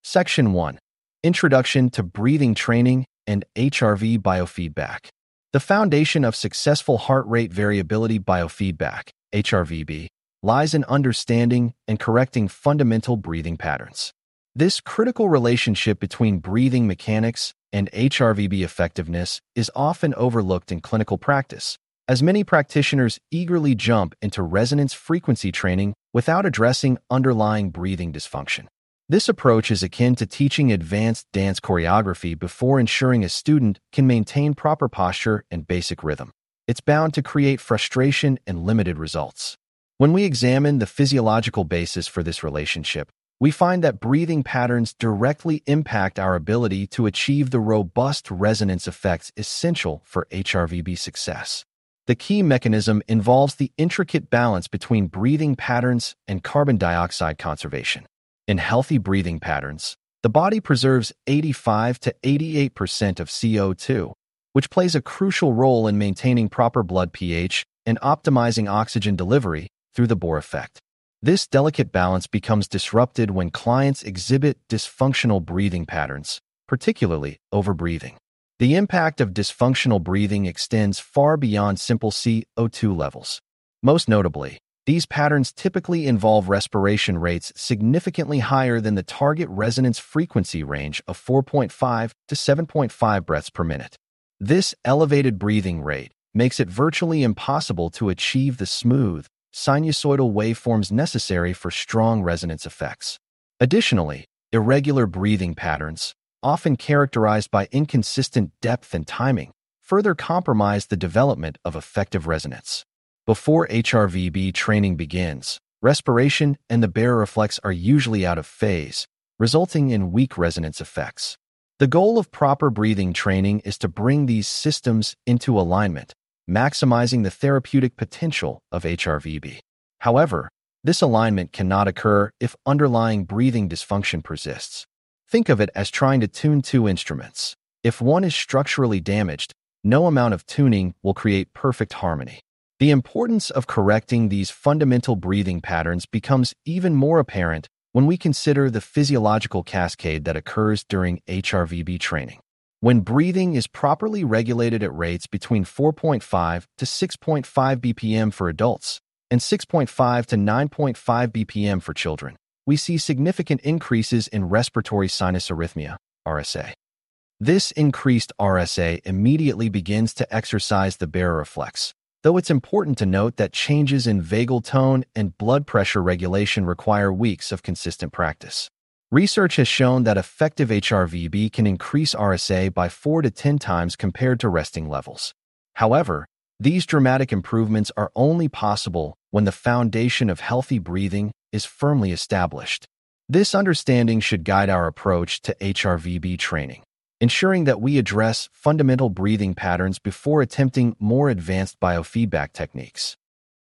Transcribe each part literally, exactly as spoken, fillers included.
Section one. Introduction to Breathing Training and H R V Biofeedback. The foundation of successful heart rate variability biofeedback, H R V B, lies in understanding and correcting fundamental breathing patterns. This critical relationship between breathing mechanics and H R V B effectiveness is often overlooked in clinical practice, as many practitioners eagerly jump into resonance frequency training without addressing underlying breathing dysfunction. This approach is akin to teaching advanced dance choreography before ensuring a student can maintain proper posture and basic rhythm. It's bound to create frustration and limited results. When we examine the physiological basis for this relationship, we find that breathing patterns directly impact our ability to achieve the robust resonance effects essential for H R V B success. The key mechanism involves the intricate balance between breathing patterns and carbon dioxide conservation. In healthy breathing patterns, the body preserves eighty-five to eighty-eight percent of C O two, which plays a crucial role in maintaining proper blood pH and optimizing oxygen delivery through the Bohr effect. This delicate balance becomes disrupted when clients exhibit dysfunctional breathing patterns, particularly overbreathing. The impact of dysfunctional breathing extends far beyond simple C O two levels. Most notably, these patterns typically involve respiration rates significantly higher than the target resonance frequency range of four point five to seven point five breaths per minute. This elevated breathing rate makes it virtually impossible to achieve the smooth, sinusoidal waveforms necessary for strong resonance effects. Additionally, irregular breathing patterns, often characterized by inconsistent depth and timing, further compromise the development of effective resonance. Before H R V B training begins, respiration and the baroreflex are usually out of phase, resulting in weak resonance effects. The goal of proper breathing training is to bring these systems into alignment, maximizing the therapeutic potential of H R V B. However, this alignment cannot occur if underlying breathing dysfunction persists. Think of it as trying to tune two instruments. If one is structurally damaged, no amount of tuning will create perfect harmony. The importance of correcting these fundamental breathing patterns becomes even more apparent when we consider the physiological cascade that occurs during H R V B training. When breathing is properly regulated at rates between four point five to six point five B P M for adults and six point five to nine point five B P M for children, we see significant increases in respiratory sinus arrhythmia, R S A. This increased R S A immediately begins to exercise the baroreflex, though it's important to note that changes in vagal tone and blood pressure regulation require weeks of consistent practice. Research has shown that effective H R V B can increase R S A by four to ten times compared to resting levels. However, these dramatic improvements are only possible when the foundation of healthy breathing is firmly established. This understanding should guide our approach to H R V B training, ensuring that we address fundamental breathing patterns before attempting more advanced biofeedback techniques.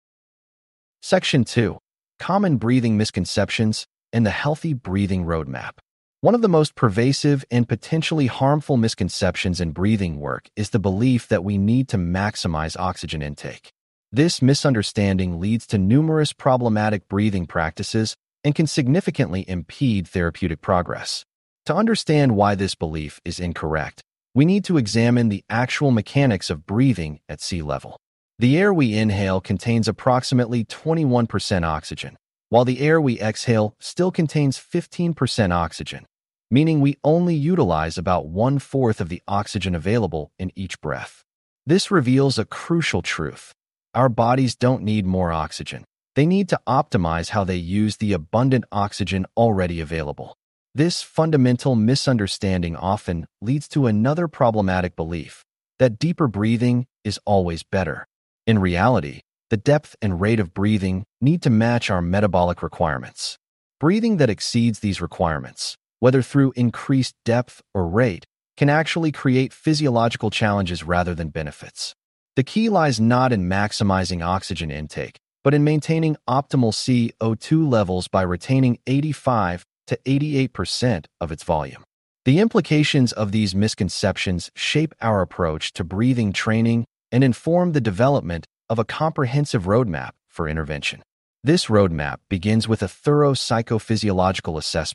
Section two. Common Breathing Misconceptions and the Healthy Breathing Roadmap. One of the most pervasive and potentially harmful misconceptions in breathing work is the belief that we need to maximize oxygen intake. This misunderstanding leads to numerous problematic breathing practices and can significantly impede therapeutic progress. To understand why this belief is incorrect, we need to examine the actual mechanics of breathing at sea level. The air we inhale contains approximately twenty-one percent oxygen, while the air we exhale still contains fifteen percent oxygen, meaning we only utilize about one-fourth of the oxygen available in each breath. This reveals a crucial truth. Our bodies don't need more oxygen. They need to optimize how they use the abundant oxygen already available. This fundamental misunderstanding often leads to another problematic belief, that deeper breathing is always better. In reality, the depth and rate of breathing need to match our metabolic requirements. Breathing that exceeds these requirements, whether through increased depth or rate, can actually create physiological challenges rather than benefits. The key lies not in maximizing oxygen intake, but in maintaining optimal C O two levels by retaining eighty-five to eighty-eight percent of its volume. The implications of these misconceptions shape our approach to breathing training and inform the development of a comprehensive roadmap for intervention. This roadmap begins with a thorough psychophysiological assessment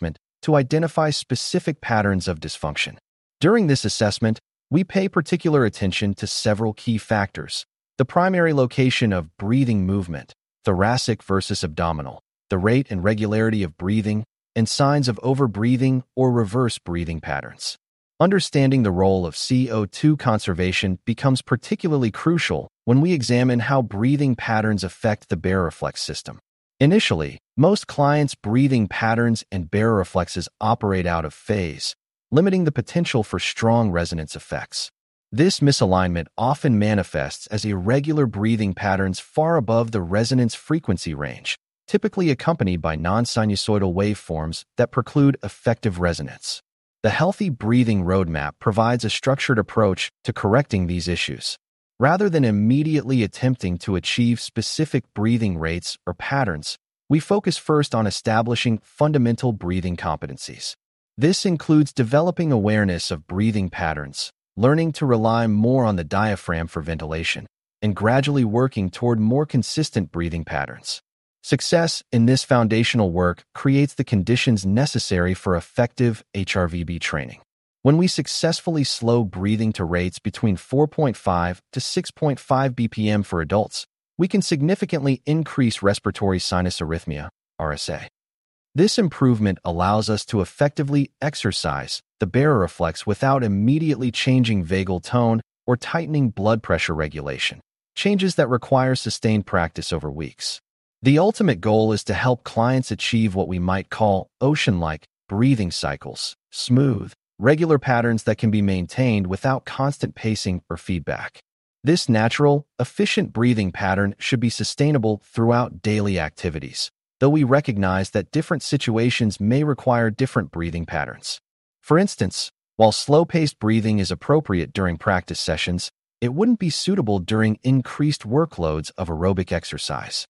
to identify specific patterns of dysfunction. During this assessment, we pay particular attention to several key factors: the primary location of breathing movement, thoracic versus abdominal, the rate and regularity of breathing, and signs of overbreathing or reverse breathing patterns. Understanding the role of C O two conservation becomes particularly crucial when we examine how breathing patterns affect the baroreflex system. Initially, most clients' breathing patterns and baroreflexes operate out of phase, limiting the potential for strong resonance effects. This misalignment often manifests as irregular breathing patterns far above the resonance frequency range, typically accompanied by non-sinusoidal waveforms that preclude effective resonance. The Healthy Breathing Roadmap provides a structured approach to correcting these issues. Rather than immediately attempting to achieve specific breathing rates or patterns, we focus first on establishing fundamental breathing competencies. This includes developing awareness of breathing patterns, learning to rely more on the diaphragm for ventilation, and gradually working toward more consistent breathing patterns. Success in this foundational work creates the conditions necessary for effective H R V B training. When we successfully slow breathing to rates between four point five to six point five B P M for adults, we can significantly increase respiratory sinus arrhythmia, R S A. This improvement allows us to effectively exercise the baroreflex without immediately changing vagal tone or tightening blood pressure regulation, changes that require sustained practice over weeks. The ultimate goal is to help clients achieve what we might call ocean-like breathing cycles, smooth, regular patterns that can be maintained without constant pacing or feedback. This natural, efficient breathing pattern should be sustainable throughout daily activities, though we recognize that different situations may require different breathing patterns. For instance, while slow-paced breathing is appropriate during practice sessions, it wouldn't be suitable during increased workloads of aerobic exercise.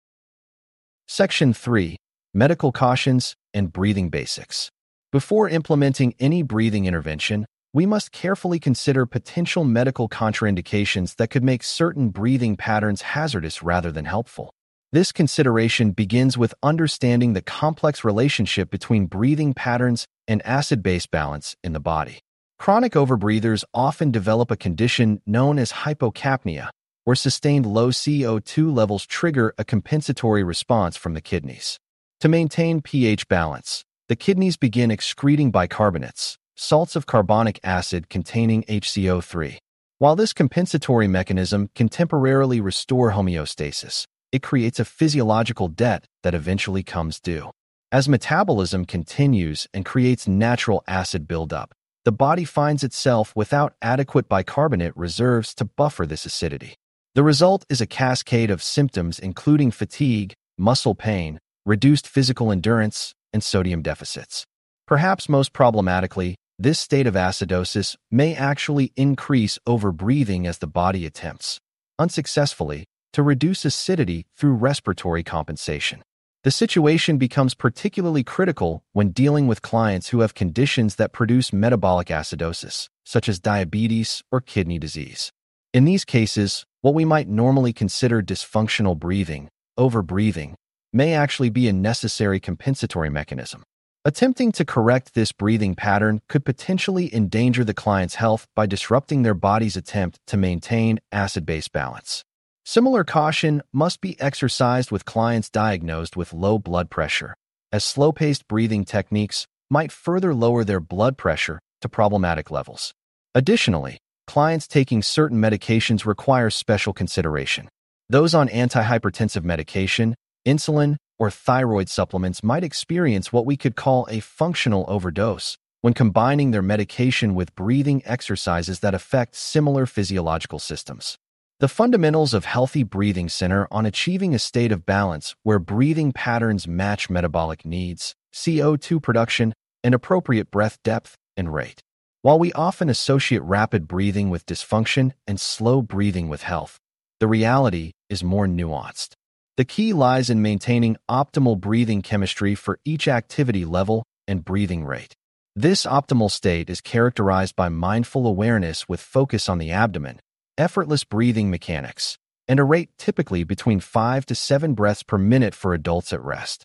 Section three. Medical Cautions and Breathing Basics. Before implementing any breathing intervention, we must carefully consider potential medical contraindications that could make certain breathing patterns hazardous rather than helpful. This consideration begins with understanding the complex relationship between breathing patterns and acid-base balance in the body. Chronic overbreathers often develop a condition known as hypocapnia, where sustained low C O two levels trigger a compensatory response from the kidneys. To maintain pH balance, the kidneys begin excreting bicarbonates, salts of carbonic acid containing H C O three. While this compensatory mechanism can temporarily restore homeostasis, it creates a physiological debt that eventually comes due. As metabolism continues and creates natural acid buildup, the body finds itself without adequate bicarbonate reserves to buffer this acidity. The result is a cascade of symptoms including fatigue, muscle pain, reduced physical endurance, and sodium deficits. Perhaps most problematically, this state of acidosis may actually increase overbreathing as the body attempts, unsuccessfully, to reduce acidity through respiratory compensation. The situation becomes particularly critical when dealing with clients who have conditions that produce metabolic acidosis, such as diabetes or kidney disease. In these cases, what we might normally consider dysfunctional breathing, overbreathing, may actually be a necessary compensatory mechanism. Attempting to correct this breathing pattern could potentially endanger the client's health by disrupting their body's attempt to maintain acid-base balance. Similar caution must be exercised with clients diagnosed with low blood pressure, as slow-paced breathing techniques might further lower their blood pressure to problematic levels. Additionally, clients taking certain medications require special consideration. Those on antihypertensive medication, insulin, or thyroid supplements might experience what we could call a functional overdose when combining their medication with breathing exercises that affect similar physiological systems. The fundamentals of healthy breathing center on achieving a state of balance where breathing patterns match metabolic needs, C O two production, and appropriate breath depth and rate. While we often associate rapid breathing with dysfunction and slow breathing with health, the reality is more nuanced. The key lies in maintaining optimal breathing chemistry for each activity level and breathing rate. This optimal state is characterized by mindful awareness with focus on the abdomen, effortless breathing mechanics, and a rate typically between five to seven breaths per minute for adults at rest.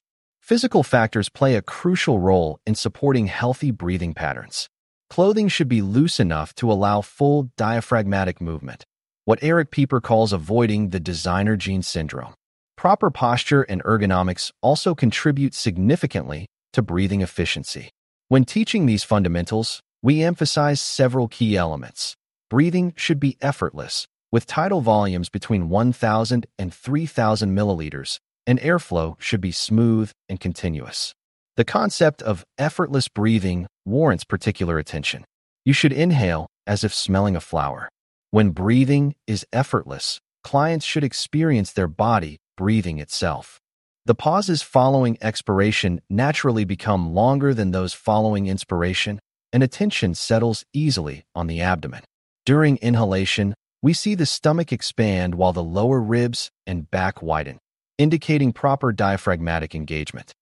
Physical factors play a crucial role in supporting healthy breathing patterns. Clothing should be loose enough to allow full diaphragmatic movement, what Eric Pieper calls avoiding the designer jeans syndrome. Proper posture and ergonomics also contribute significantly to breathing efficiency. When teaching these fundamentals, we emphasize several key elements. Breathing should be effortless, with tidal volumes between one thousand and three thousand milliliters, and airflow should be smooth and continuous. The concept of effortless breathing warrants particular attention. You should inhale as if smelling a flower. When breathing is effortless, clients should experience their body breathing itself. The pauses following expiration naturally become longer than those following inspiration, and attention settles easily on the abdomen. During inhalation, we see the stomach expand while the lower ribs and back widen, indicating proper diaphragmatic engagement.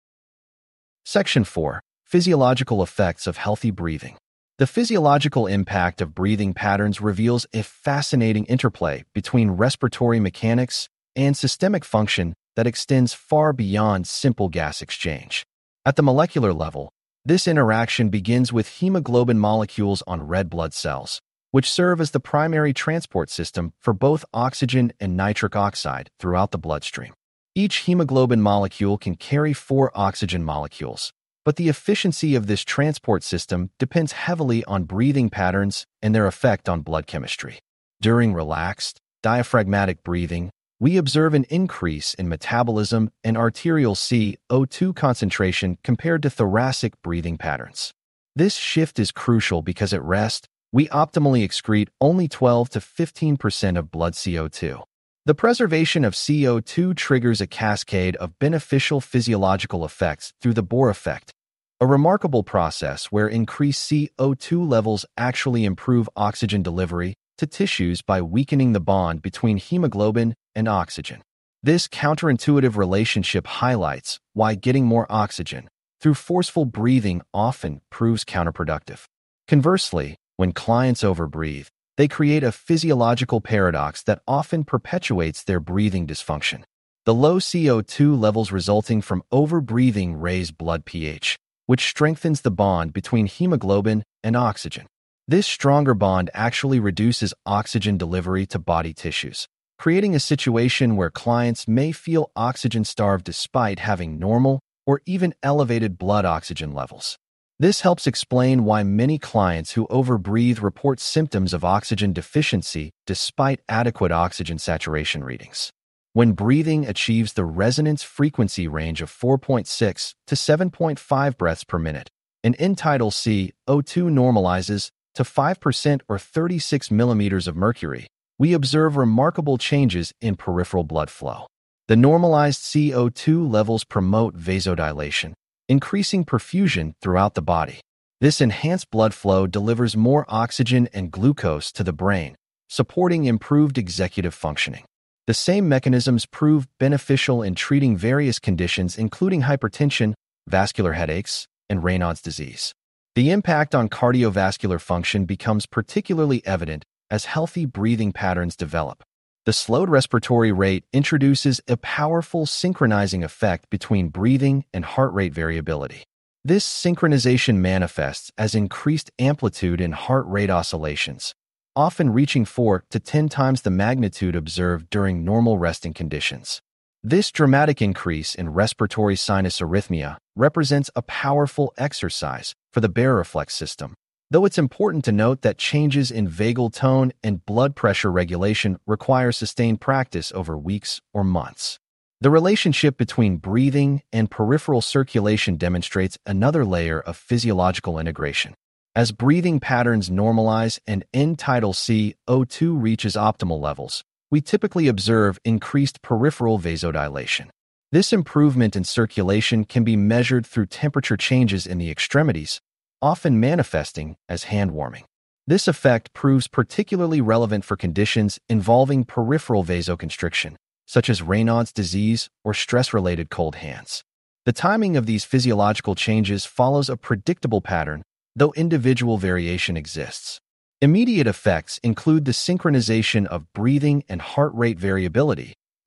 Section four. Physiological effects of healthy breathing. The physiological impact of breathing patterns reveals a fascinating interplay between respiratory mechanics and systemic function that extends far beyond simple gas exchange. At the molecular level, this interaction begins with hemoglobin molecules on red blood cells, which serve as the primary transport system for both oxygen and nitric oxide throughout the bloodstream. Each hemoglobin molecule can carry four oxygen molecules, but the efficiency of this transport system depends heavily on breathing patterns and their effect on blood chemistry. During relaxed, diaphragmatic breathing, we observe an increase in metabolism and arterial C O two concentration compared to thoracic breathing patterns. This shift is crucial because at rest, we optimally excrete only twelve to fifteen percent of blood C O two. The preservation of C O two triggers a cascade of beneficial physiological effects through the Bohr effect, a remarkable process where increased C O two levels actually improve oxygen delivery to tissues by weakening the bond between hemoglobin and oxygen. This counterintuitive relationship highlights why getting more oxygen through forceful breathing often proves counterproductive. Conversely, when clients overbreathe, they create a physiological paradox that often perpetuates their breathing dysfunction. The low C O two levels resulting from overbreathing raise blood pH, which strengthens the bond between hemoglobin and oxygen. This stronger bond actually reduces oxygen delivery to body tissues, creating a situation where clients may feel oxygen-starved despite having normal or even elevated blood oxygen levels. This helps explain why many clients who overbreathe report symptoms of oxygen deficiency despite adequate oxygen saturation readings. When breathing achieves the resonance frequency range of four point six to seven point five breaths per minute, an end-tidal C O two normalizes to five percent or thirty-six millimeters of mercury, we observe remarkable changes in peripheral blood flow. The normalized C O two levels promote vasodilation, increasing perfusion throughout the body. This enhanced blood flow delivers more oxygen and glucose to the brain, supporting improved executive functioning. The same mechanisms prove beneficial in treating various conditions including hypertension, vascular headaches, and Raynaud's disease. The impact on cardiovascular function becomes particularly evident as healthy breathing patterns develop. The slowed respiratory rate introduces a powerful synchronizing effect between breathing and heart rate variability. This synchronization manifests as increased amplitude in heart rate oscillations, often reaching four to ten times the magnitude observed during normal resting conditions. This dramatic increase in respiratory sinus arrhythmia represents a powerful exercise for the baroreflex system, though it's important to note that changes in vagal tone and blood pressure regulation require sustained practice over weeks or months. The relationship between breathing and peripheral circulation demonstrates another layer of physiological integration. As breathing patterns normalize and end-tidal C O two reaches optimal levels, we typically observe increased peripheral vasodilation. This improvement in circulation can be measured through temperature changes in the extremities, often manifesting as hand warming. This effect proves particularly relevant for conditions involving peripheral vasoconstriction, such as Raynaud's disease or stress-related cold hands. The timing of these physiological changes follows a predictable pattern, though individual variation exists. Immediate effects include the synchronization of breathing and heart rate variability,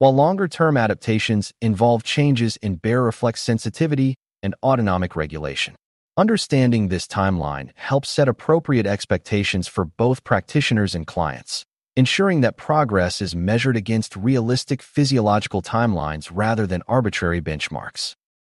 while longer-term adaptations involve changes in baroreflex sensitivity and autonomic regulation. Understanding this timeline helps set appropriate expectations for both practitioners and clients, ensuring that progress is measured against realistic physiological timelines rather than arbitrary benchmarks.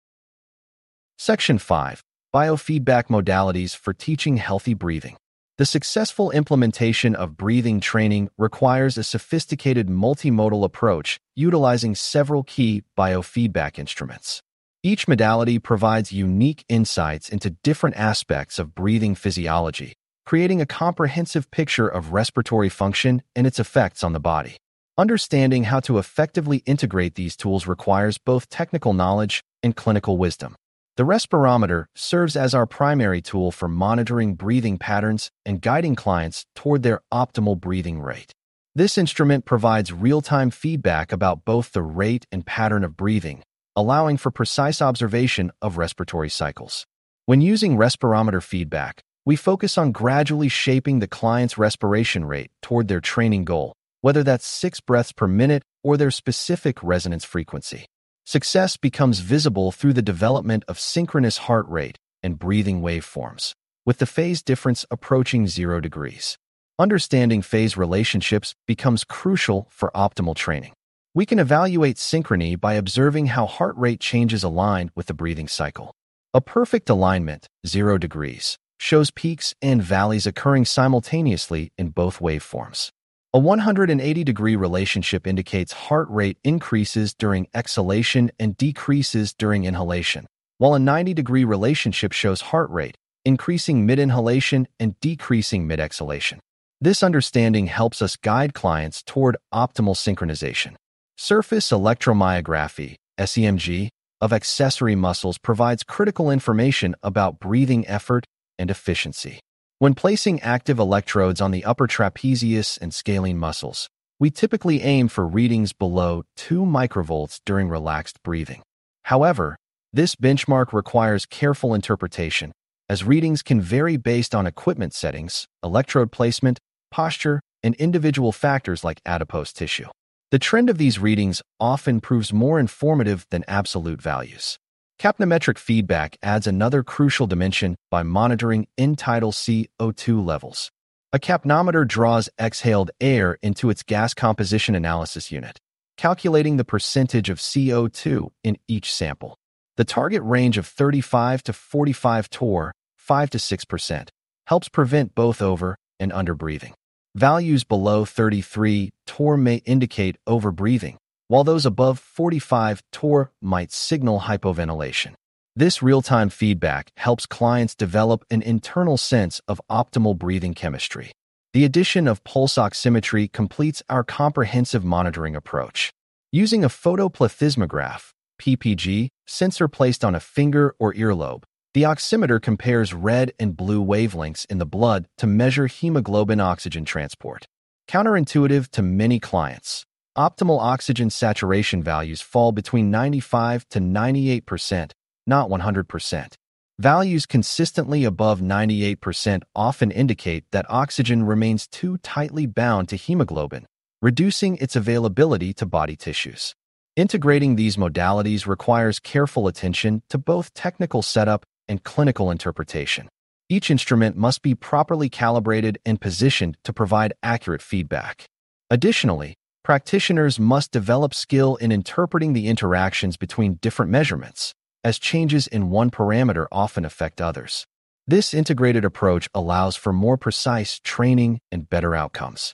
Section five. Biofeedback modalities for teaching healthy breathing. The successful implementation of breathing training requires a sophisticated multimodal approach utilizing several key biofeedback instruments. Each modality provides unique insights into different aspects of breathing physiology, creating a comprehensive picture of respiratory function and its effects on the body. Understanding how to effectively integrate these tools requires both technical knowledge and clinical wisdom. The respirometer serves as our primary tool for monitoring breathing patterns and guiding clients toward their optimal breathing rate. This instrument provides real-time feedback about both the rate and pattern of breathing, allowing for precise observation of respiratory cycles. When using respirometer feedback, we focus on gradually shaping the client's respiration rate toward their training goal, whether that's six breaths per minute or their specific resonance frequency. Success becomes visible through the development of synchronous heart rate and breathing waveforms, with the phase difference approaching zero degrees. Understanding phase relationships becomes crucial for optimal training. We can evaluate synchrony by observing how heart rate changes align with the breathing cycle. A perfect alignment, zero degrees, shows peaks and valleys occurring simultaneously in both waveforms. A one hundred eighty degree relationship indicates heart rate increases during exhalation and decreases during inhalation, while a ninety degree relationship shows heart rate increasing mid-inhalation and decreasing mid-exhalation. This understanding helps us guide clients toward optimal synchronization. Surface electromyography, S E M G, of accessory muscles provides critical information about breathing effort and efficiency. When placing active electrodes on the upper trapezius and scalene muscles, we typically aim for readings below two microvolts during relaxed breathing. However, this benchmark requires careful interpretation, as readings can vary based on equipment settings, electrode placement, posture, and individual factors like adipose tissue. The trend of these readings often proves more informative than absolute values. Capnometric feedback adds another crucial dimension by monitoring end-tidal C O two levels. A capnometer draws exhaled air into its gas composition analysis unit, calculating the percentage of C O two in each sample. The target range of thirty-five to forty-five torr, five to six percent, helps prevent both over and underbreathing. Values below thirty-three torr may indicate overbreathing, while those above forty-five torr might signal hypoventilation. This real-time feedback helps clients develop an internal sense of optimal breathing chemistry. The addition of pulse oximetry completes our comprehensive monitoring approach. Using a photoplethysmograph, P P G, sensor placed on a finger or earlobe, the oximeter compares red and blue wavelengths in the blood to measure hemoglobin oxygen transport. Counterintuitive to many clients, optimal oxygen saturation values fall between ninety-five to ninety-eight percent, not one hundred percent. Values consistently above ninety-eight percent often indicate that oxygen remains too tightly bound to hemoglobin, reducing its availability to body tissues. Integrating these modalities requires careful attention to both technical setup and clinical interpretation. Each instrument must be properly calibrated and positioned to provide accurate feedback. Additionally, practitioners must develop skill in interpreting the interactions between different measurements, as changes in one parameter often affect others. This integrated approach allows for more precise training and better outcomes.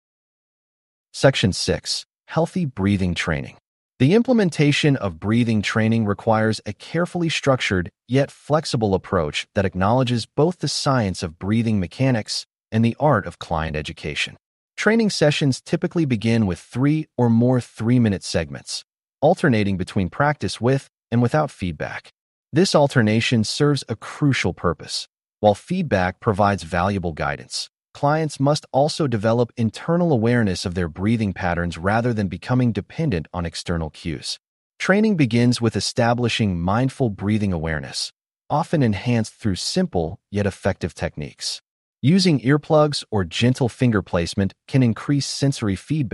Section six. Healthy breathing training. The implementation of breathing training requires a carefully structured yet flexible approach that acknowledges both the science of breathing mechanics and the art of client education. Training sessions typically begin with three or more three-minute segments, alternating between practice with and without feedback. This alternation serves a crucial purpose. While feedback provides valuable guidance, clients must also develop internal awareness of their breathing patterns rather than becoming dependent on external cues. Training begins with establishing mindful breathing awareness, often enhanced through simple yet effective techniques. Using earplugs or gentle finger placement can increase sensory feedback,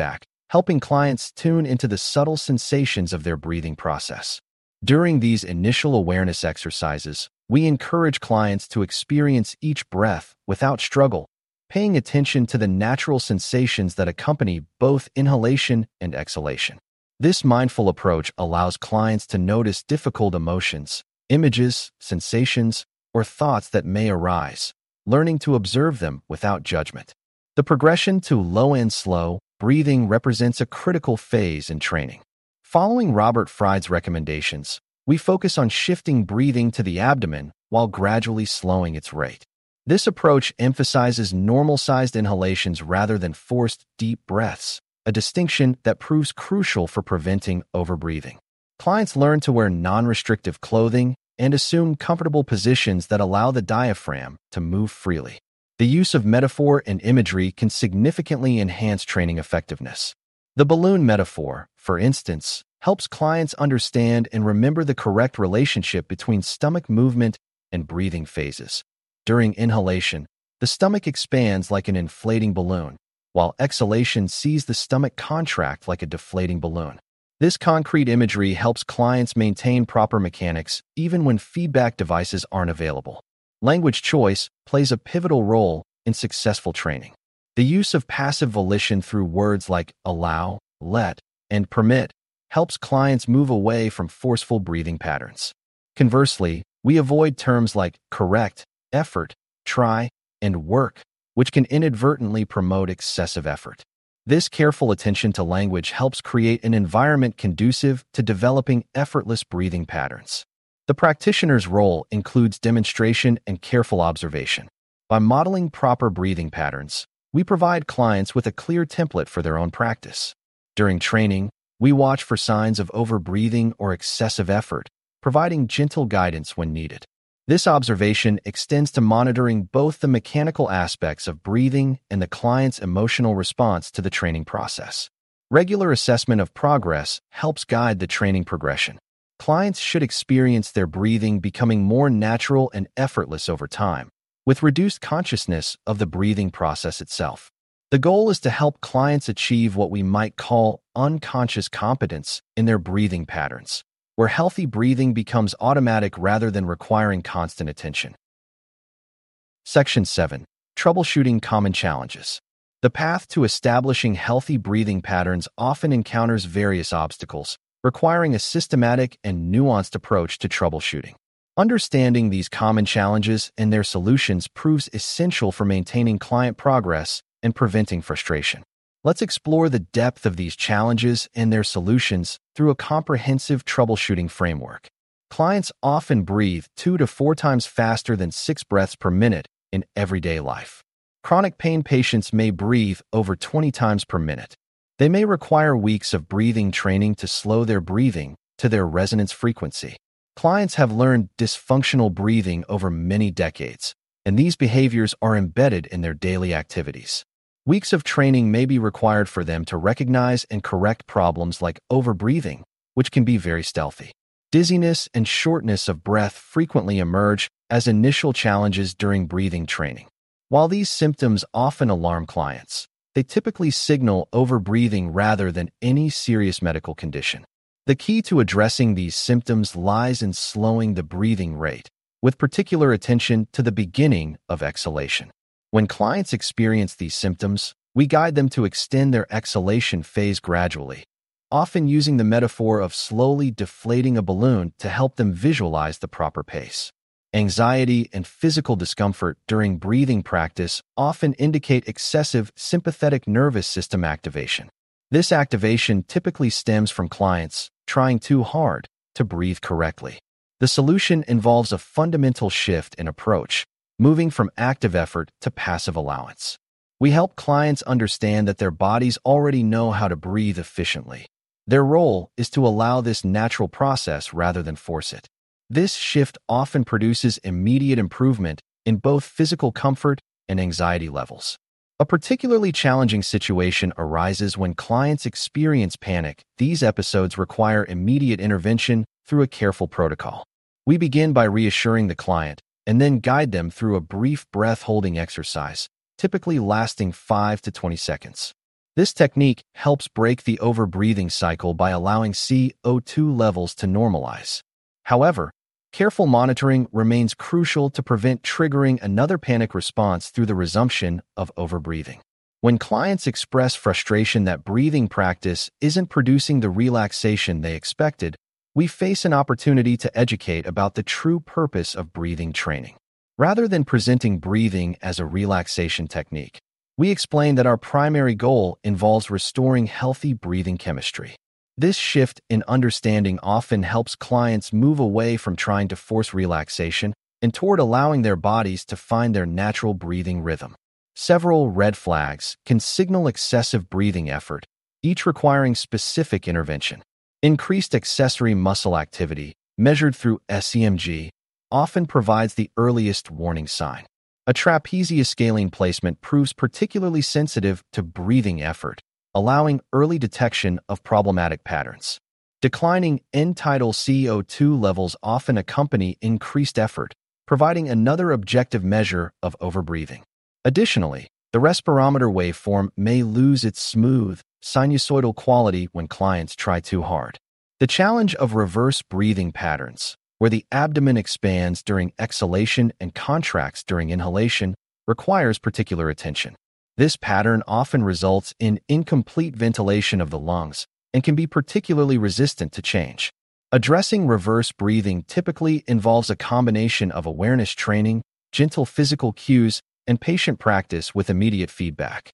helping clients tune into the subtle sensations of their breathing process. During these initial awareness exercises, we encourage clients to experience each breath without struggle, paying attention to the natural sensations that accompany both inhalation and exhalation. This mindful approach allows clients to notice difficult emotions, images, sensations, or thoughts that may arise, learning to observe them without judgment. The progression to low and slow breathing represents a critical phase in training. Following Robert Fry's recommendations, we focus on shifting breathing to the abdomen while gradually slowing its rate. This approach emphasizes normal-sized inhalations rather than forced deep breaths, a distinction that proves crucial for preventing overbreathing. Clients learn to wear non-restrictive clothing and assume comfortable positions that allow the diaphragm to move freely. The use of metaphor and imagery can significantly enhance training effectiveness. The balloon metaphor, for instance, helps clients understand and remember the correct relationship between stomach movement and breathing phases. During inhalation, the stomach expands like an inflating balloon, while exhalation sees the stomach contract like a deflating balloon. This concrete imagery helps clients maintain proper mechanics even when feedback devices aren't available. Language choice plays a pivotal role in successful training. The use of passive volition through words like allow, let, and permit helps clients move away from forceful breathing patterns. Conversely, we avoid terms like correct, effort, try, and work, which can inadvertently promote excessive effort. This careful attention to language helps create an environment conducive to developing effortless breathing patterns. The practitioner's role includes demonstration and careful observation. By modeling proper breathing patterns, we provide clients with a clear template for their own practice. During training, we watch for signs of overbreathing or excessive effort, providing gentle guidance when needed. This observation extends to monitoring both the mechanical aspects of breathing and the client's emotional response to the training process. Regular assessment of progress helps guide the training progression. Clients should experience their breathing becoming more natural and effortless over time, with reduced consciousness of the breathing process itself. The goal is to help clients achieve what we might call unconscious competence in their breathing patterns, where healthy breathing becomes automatic rather than requiring constant attention. Section seven. Troubleshooting common challenges. The path to establishing healthy breathing patterns often encounters various obstacles, requiring a systematic and nuanced approach to troubleshooting. Understanding these common challenges and their solutions proves essential for maintaining client progress and preventing frustration. Let's explore the depth of these challenges and their solutions through a comprehensive troubleshooting framework. Clients often breathe two to four times faster than six breaths per minute in everyday life. Chronic pain patients may breathe over twenty times per minute. They may require weeks of breathing training to slow their breathing to their resonance frequency. Clients have learned dysfunctional breathing over many decades, and these behaviors are embedded in their daily activities. Weeks of training may be required for them to recognize and correct problems like overbreathing, which can be very stealthy. Dizziness and shortness of breath frequently emerge as initial challenges during breathing training. While these symptoms often alarm clients, they typically signal overbreathing rather than any serious medical condition. The key to addressing these symptoms lies in slowing the breathing rate, with particular attention to the beginning of exhalation. When clients experience these symptoms, we guide them to extend their exhalation phase gradually, often using the metaphor of slowly deflating a balloon to help them visualize the proper pace. Anxiety and physical discomfort during breathing practice often indicate excessive sympathetic nervous system activation. This activation typically stems from clients trying too hard to breathe correctly. The solution involves a fundamental shift in approach, moving from active effort to passive allowance. We help clients understand that their bodies already know how to breathe efficiently. Their role is to allow this natural process rather than force it. This shift often produces immediate improvement in both physical comfort and anxiety levels. A particularly challenging situation arises when clients experience panic. These episodes require immediate intervention through a careful protocol. We begin by reassuring the client and then guide them through a brief breath-holding exercise, typically lasting five to twenty seconds. This technique helps break the overbreathing cycle by allowing C O two levels to normalize. However, careful monitoring remains crucial to prevent triggering another panic response through the resumption of overbreathing. When clients express frustration that breathing practice isn't producing the relaxation they expected, we face an opportunity to educate about the true purpose of breathing training. Rather than presenting breathing as a relaxation technique, we explain that our primary goal involves restoring healthy breathing chemistry. This shift in understanding often helps clients move away from trying to force relaxation and toward allowing their bodies to find their natural breathing rhythm. Several red flags can signal excessive breathing effort, each requiring specific intervention. Increased accessory muscle activity, measured through S E M G, often provides the earliest warning sign. A trapezius scalene placement proves particularly sensitive to breathing effort, allowing early detection of problematic patterns. Declining end-tidal C O two levels often accompany increased effort, providing another objective measure of overbreathing. Additionally, the respirometer waveform may lose its smooth, sinusoidal quality when clients try too hard. The challenge of reverse breathing patterns, where the abdomen expands during exhalation and contracts during inhalation, requires particular attention. This pattern often results in incomplete ventilation of the lungs and can be particularly resistant to change. Addressing reverse breathing typically involves a combination of awareness training, gentle physical cues, and patient practice with immediate feedback.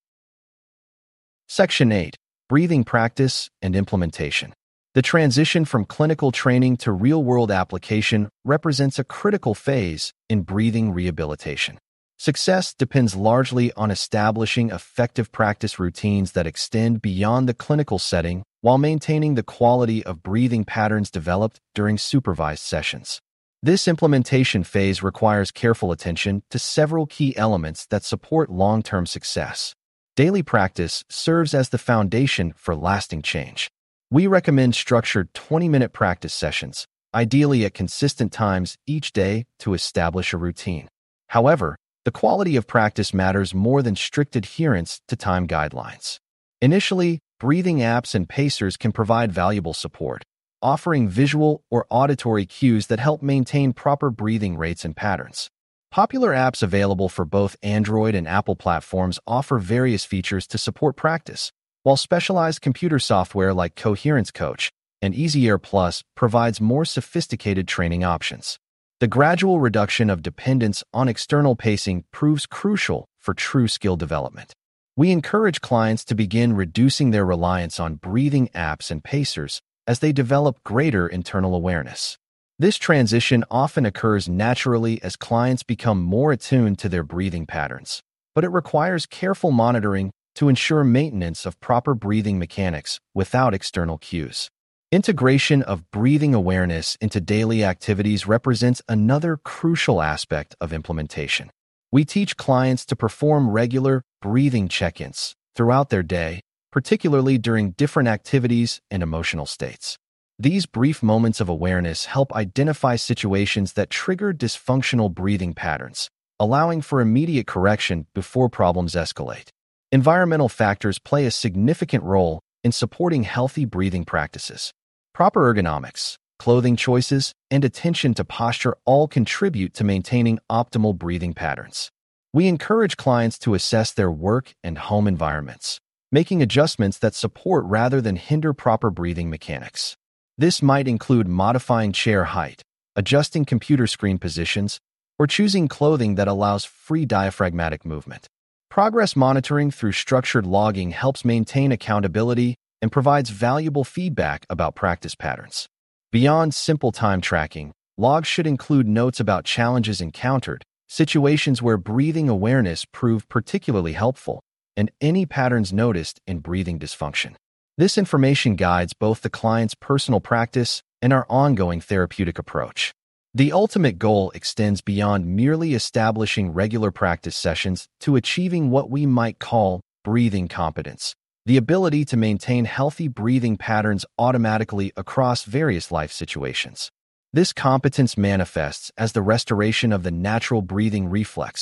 Section eight. Breathing Practice and Implementation. The transition from clinical training to real-world application represents a critical phase in breathing rehabilitation. Success depends largely on establishing effective practice routines that extend beyond the clinical setting while maintaining the quality of breathing patterns developed during supervised sessions. This implementation phase requires careful attention to several key elements that support long-term success. Daily practice serves as the foundation for lasting change. We recommend structured twenty-minute practice sessions, ideally at consistent times each day, to establish a routine. However, the quality of practice matters more than strict adherence to time guidelines. Initially, breathing apps and pacers can provide valuable support, offering visual or auditory cues that help maintain proper breathing rates and patterns. Popular apps available for both Android and Apple platforms offer various features to support practice, while specialized computer software like Coherence Coach and Easy Air Plus provides more sophisticated training options. The gradual reduction of dependence on external pacing proves crucial for true skill development. We encourage clients to begin reducing their reliance on breathing apps and pacers as they develop greater internal awareness. This transition often occurs naturally as clients become more attuned to their breathing patterns, but it requires careful monitoring to ensure maintenance of proper breathing mechanics without external cues. Integration of breathing awareness into daily activities represents another crucial aspect of implementation. We teach clients to perform regular breathing check-ins throughout their day, particularly during different activities and emotional states. These brief moments of awareness help identify situations that trigger dysfunctional breathing patterns, allowing for immediate correction before problems escalate. Environmental factors play a significant role in supporting healthy breathing practices. Proper ergonomics, clothing choices, and attention to posture all contribute to maintaining optimal breathing patterns. We encourage clients to assess their work and home environments, making adjustments that support rather than hinder proper breathing mechanics. This might include modifying chair height, adjusting computer screen positions, or choosing clothing that allows free diaphragmatic movement. Progress monitoring through structured logging helps maintain accountability and provides valuable feedback about practice patterns. Beyond simple time tracking, logs should include notes about challenges encountered, situations where breathing awareness proved particularly helpful, and any patterns noticed in breathing dysfunction. This information guides both the client's personal practice and our ongoing therapeutic approach. The ultimate goal extends beyond merely establishing regular practice sessions to achieving what we might call breathing competence, the ability to maintain healthy breathing patterns automatically across various life situations. This competence manifests as the restoration of the natural breathing reflex,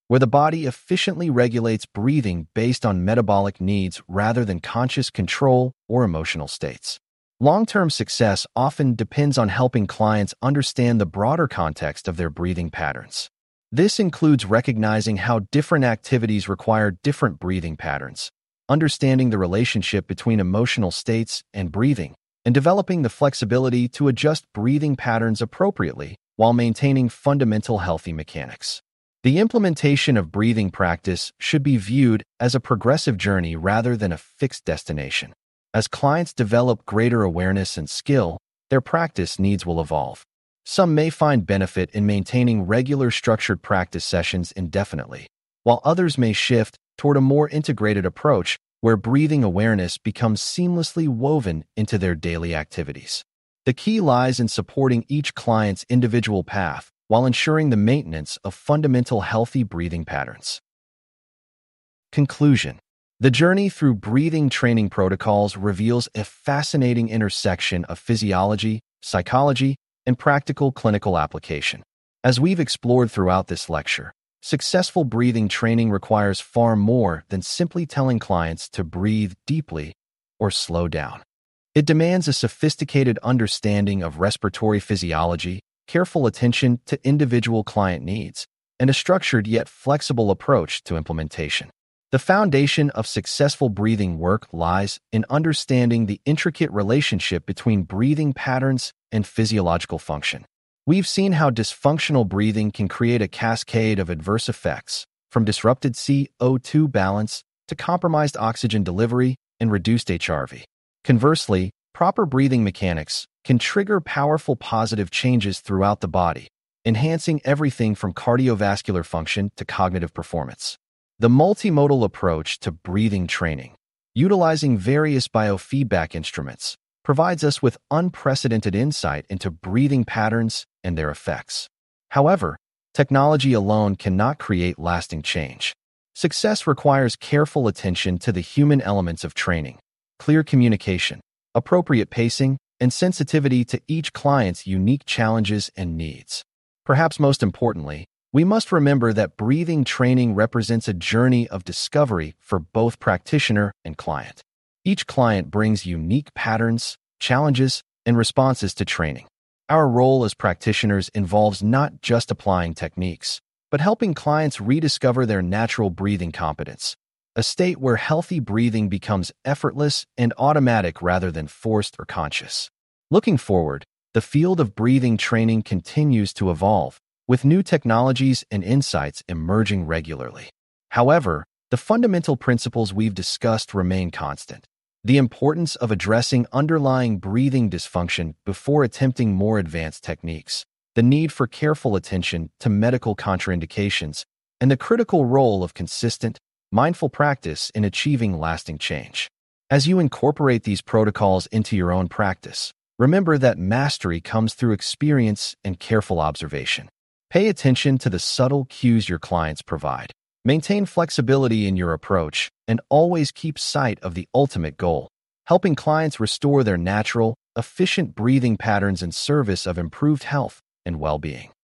where the body efficiently regulates breathing based on metabolic needs rather than conscious control or emotional states. Long-term success often depends on helping clients understand the broader context of their breathing patterns. This includes recognizing how different activities require different breathing patterns, understanding the relationship between emotional states and breathing, and developing the flexibility to adjust breathing patterns appropriately while maintaining fundamental healthy mechanics. The implementation of breathing practice should be viewed as a progressive journey rather than a fixed destination. As clients develop greater awareness and skill, their practice needs will evolve. Some may find benefit in maintaining regular structured practice sessions indefinitely, while others may shift toward a more integrated approach where breathing awareness becomes seamlessly woven into their daily activities. The key lies in supporting each client's individual path while ensuring the maintenance of fundamental healthy breathing patterns. Conclusion. The journey through breathing training protocols reveals a fascinating intersection of physiology, psychology, and practical clinical application. As we've explored throughout this lecture, successful breathing training requires far more than simply telling clients to breathe deeply or slow down. It demands a sophisticated understanding of respiratory physiology, careful attention to individual client needs, and a structured yet flexible approach to implementation. The foundation of successful breathing work lies in understanding the intricate relationship between breathing patterns and physiological function. We've seen how dysfunctional breathing can create a cascade of adverse effects, from disrupted C O two balance to compromised oxygen delivery and reduced H R V. Conversely, proper breathing mechanics can trigger powerful positive changes throughout the body, enhancing everything from cardiovascular function to cognitive performance. The multimodal approach to breathing training, utilizing various biofeedback instruments, provides us with unprecedented insight into breathing patterns and their effects. However, technology alone cannot create lasting change. Success requires careful attention to the human elements of training, clear communication, appropriate pacing, and sensitivity to each client's unique challenges and needs. Perhaps most importantly, we must remember that breathing training represents a journey of discovery for both practitioner and client. Each client brings unique patterns, challenges, and responses to training. Our role as practitioners involves not just applying techniques, but helping clients rediscover their natural breathing competence, a state where healthy breathing becomes effortless and automatic rather than forced or conscious. Looking forward, the field of breathing training continues to evolve, with new technologies and insights emerging regularly. However, the fundamental principles we've discussed remain constant. The importance of addressing underlying breathing dysfunction before attempting more advanced techniques, the need for careful attention to medical contraindications, and the critical role of consistent, mindful practice in achieving lasting change. As you incorporate these protocols into your own practice, remember that mastery comes through experience and careful observation. Pay attention to the subtle cues your clients provide. Maintain flexibility in your approach, and always keep sight of the ultimate goal, helping clients restore their natural, efficient breathing patterns in service of improved health and well-being.